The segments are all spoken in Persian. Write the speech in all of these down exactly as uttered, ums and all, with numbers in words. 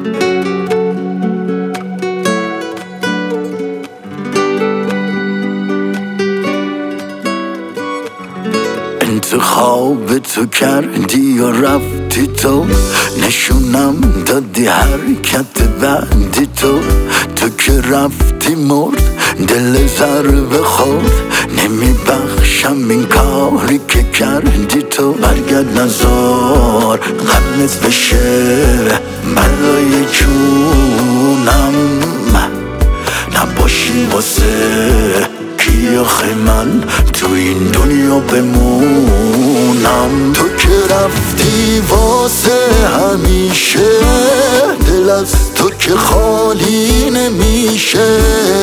انتخاب تو کردی و رفتی تو، نشونم دادی حرکت بعدی تو. تو که رفتی مرد دل ضربه خورد، نمیبخشم این کاری که کردی تو. برگرد نزار قرنت بشه بلای جونم، نباشی واسه کی آخه من تو این دنیا بمونم. تو که رفتی واسه همیشه، دل از تو که خالی نمیشه.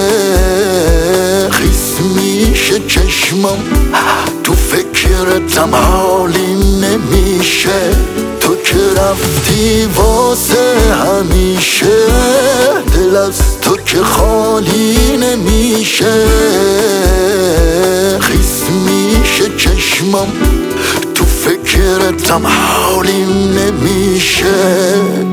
خیس میشه چشمم تو فکرتم حالی نمیشه. تو که رفتی واسه همیشه، دل از تو که خالی نمیشه. خیس میشه چشمم تو فکرتم حالی نمیشه.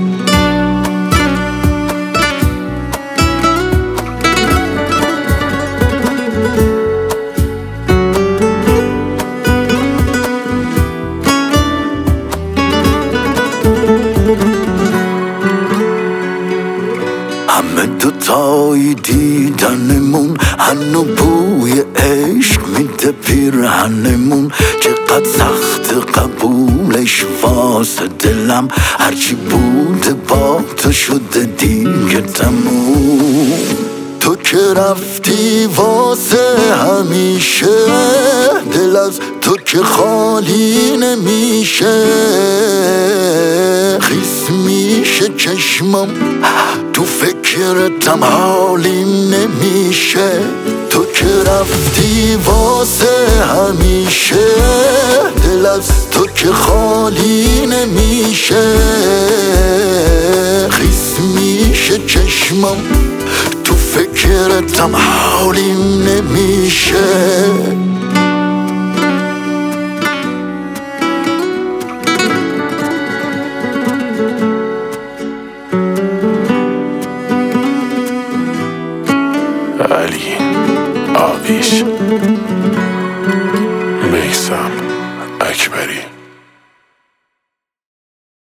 همه دوتایی دیدنمون هنو بوی عشق میده پیرهنمون. چقدر سخت قبولش واسه دلم، هرچی بوده با تو شده دیگه تموم. تو که رفتی واسه همیشه، دل از تو که خالی نمیشه. خیس میشه چشمم تو فکرتم حالی نمیشه. تو که رفتی واسه همیشه، دل از تو که خالی نمیشه. خیس میشه چشمم تو فکرتم حالی نمیشه.